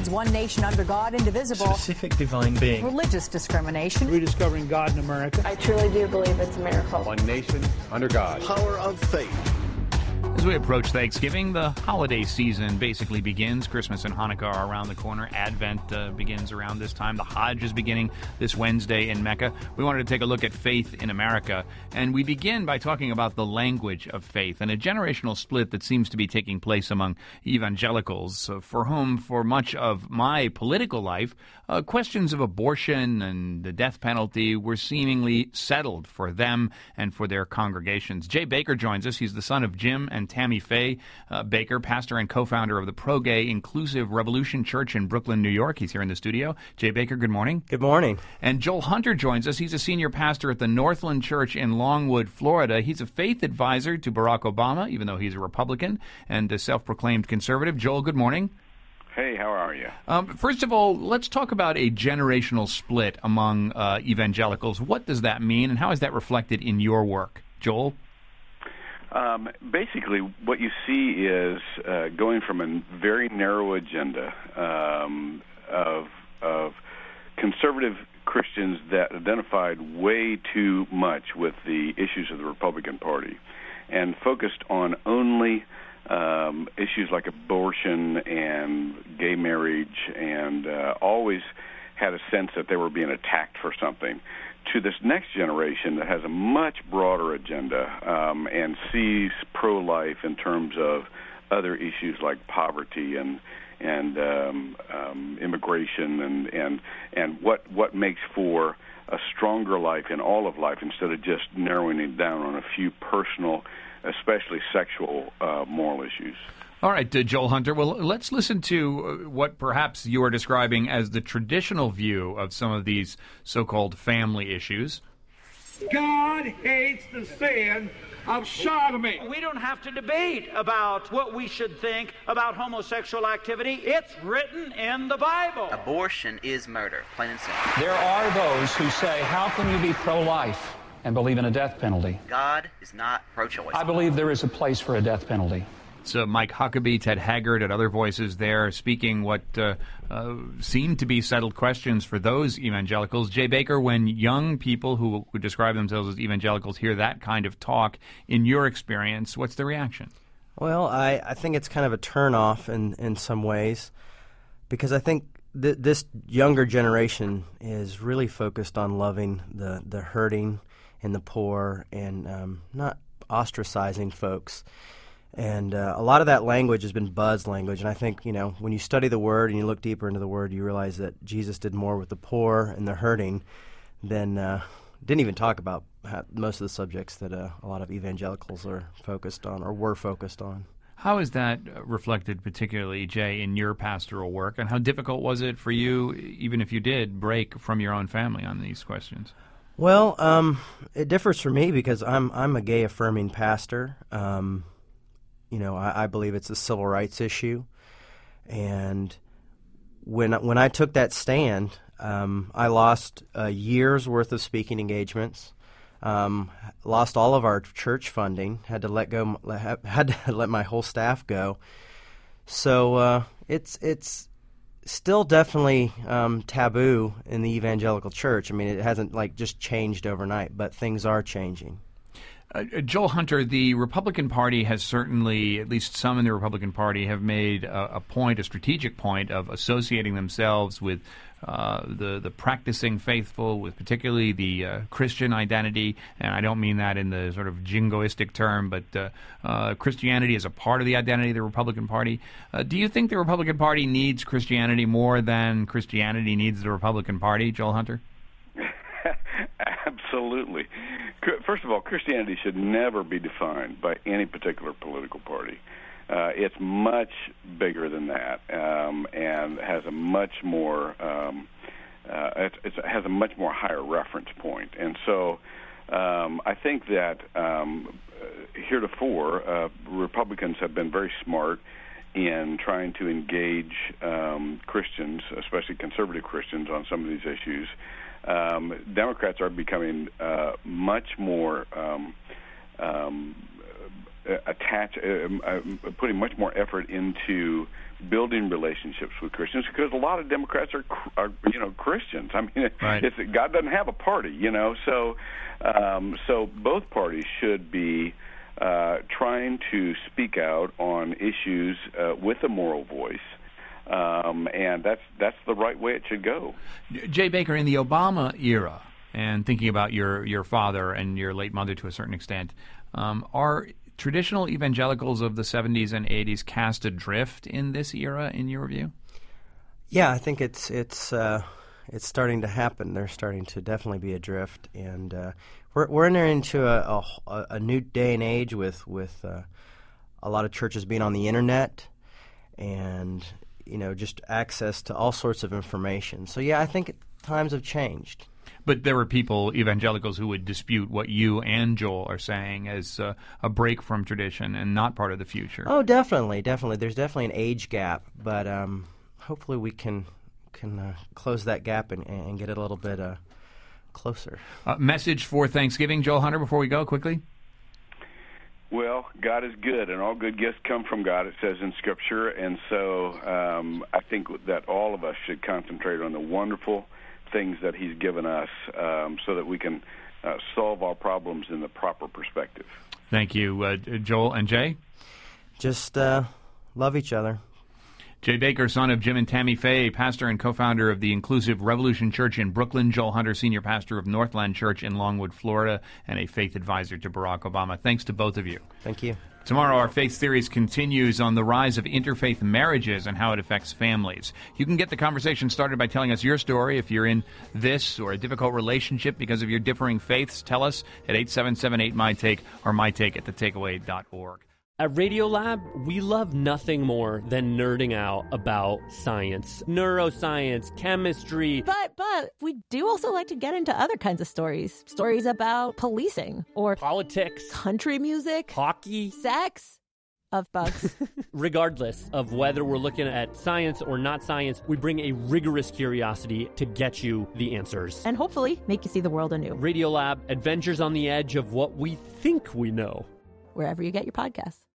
is one nation under God, indivisible. Specific divine being. Religious discrimination. Rediscovering God in America. I truly do believe it's a miracle. One nation under God. Power of faith. As we approach Thanksgiving, the holiday season basically begins. Christmas and Hanukkah are around the corner. Advent begins around this time. The Hajj is beginning this Wednesday in Mecca. We wanted to take a look at faith in America, and we begin by talking about the language of faith and a generational split that seems to be taking place among evangelicals, for whom, for much of my political life, questions of abortion and the death penalty were seemingly settled for them and for their congregations. Jay Baker joins us. He's the son of Jim and Tammy Faye Baker, pastor and co-founder of the Pro-Gay Inclusive Revolution Church in Brooklyn, New York. He's here in the studio. Jay Baker, good morning. Good morning. And Joel Hunter joins us. He's a senior pastor at the Northland Church in Longwood, Florida. He's a faith advisor to Barack Obama, even though he's a Republican and a self-proclaimed conservative. Joel, good morning. Hey, how are you? First of all, let's talk about a generational split among evangelicals. What does that mean, and how is that reflected in your work? Joel? Basically, what you see is going from a very narrow agenda of conservative Christians that identified way too much with the issues of the Republican Party and focused on only issues like abortion and gay marriage and always had a sense that they were being attacked for something, to this next generation that has a much broader agenda and sees pro-life in terms of other issues like poverty and immigration and what makes for a stronger life in all of life instead of just narrowing it down on a few personal, especially sexual moral issues. All right, Joel Hunter. Well, let's listen to what perhaps you are describing as the traditional view of some of these so-called family issues. God hates the sin of sodomy. We don't have to debate about what we should think about homosexual activity. It's written in the Bible. Abortion is murder, plain and simple. There are those who say, how can you be pro-life and believe in a death penalty? God is not pro-choice. I believe there is a place for a death penalty. It's Mike Huckabee, Ted Haggard, and other voices there speaking what seem to be settled questions for those evangelicals. Jay Baker, when young people who would describe themselves as evangelicals hear that kind of talk, in your experience, what's the reaction? Well, I think it's kind of a turnoff in some ways, because I think this younger generation is really focused on loving the hurting and the poor and not ostracizing folks. And a lot of that language has been buzz language. And I think, when you study the Word and you look deeper into the Word, you realize that Jesus did more with the poor and the hurting than didn't even talk about most of the subjects that a lot of evangelicals are focused on or were focused on. How is that reflected particularly, Jay, in your pastoral work? And how difficult was it for you, even if you did break from your own family on these questions? Well, it differs for me because I'm a gay-affirming pastor. I believe it's a civil rights issue, and when I took that stand, I lost a year's worth of speaking engagements, lost all of our church funding, had to let my whole staff go. So it's still definitely taboo in the evangelical church. I mean, it hasn't just changed overnight, but things are changing. Joel Hunter, the Republican Party has certainly, at least some in the Republican Party, have made a strategic point of associating themselves with the practicing faithful, with particularly the Christian identity. And I don't mean that in the sort of jingoistic term, but Christianity is a part of the identity of the Republican Party. Do you think the Republican Party needs Christianity more than Christianity needs the Republican Party, Joel Hunter? Absolutely. First of all, Christianity should never be defined by any particular political party. It's much bigger than that, and has a much more has a much more higher reference point. And so, I think that heretofore, Republicans have been very smart in trying to engage Christians, especially conservative Christians, on some of these issues. Democrats are becoming much more putting much more effort into building relationships with Christians, because a lot of Democrats are Christians. I mean, right. God doesn't have a party, so both parties should be trying to speak out on issues with a moral voice. And that's the right way it should go. Jay Baker, in the Obama era, and thinking about your father and your late mother to a certain extent, are traditional evangelicals of the 70s and 80s cast adrift in this era, in your view? Yeah, I think it's starting to happen. They're starting to definitely be adrift, and we're entering into a new day and age with a lot of churches being on the internet, and just access to all sorts of information. So yeah, I think times have changed. But there were people, evangelicals, who would dispute what you and Joel are saying as a break from tradition and not part of the future. Oh, definitely. There's definitely an age gap, but hopefully we can close that gap and get it a little bit closer. Message for Thanksgiving, Joel Hunter, before we go, quickly. Well, God is good, and all good gifts come from God, it says in Scripture. And so I think that all of us should concentrate on the wonderful things that He's given us so that we can solve our problems in the proper perspective. Thank you. Joel and Jay? Just love each other. Jay Baker, son of Jim and Tammy Faye, pastor and co-founder of the Inclusive Revolution Church in Brooklyn. Joel Hunter, senior pastor of Northland Church in Longwood, Florida, and a faith advisor to Barack Obama. Thanks to both of you. Thank you. Tomorrow, our Faith Series continues on the rise of interfaith marriages and how it affects families. You can get the conversation started by telling us your story. If you're in this or a difficult relationship because of your differing faiths, tell us at 877-8MyTake or mytake@thetakeaway.org. At Radiolab, we love nothing more than nerding out about science, neuroscience, chemistry. But we do also like to get into other kinds of stories. Stories about policing or politics, country music, hockey, sex, of bugs. Regardless of whether we're looking at science or not science, we bring a rigorous curiosity to get you the answers. And hopefully make you see the world anew. Radiolab, adventures on the edge of what we think we know. Wherever you get your podcasts.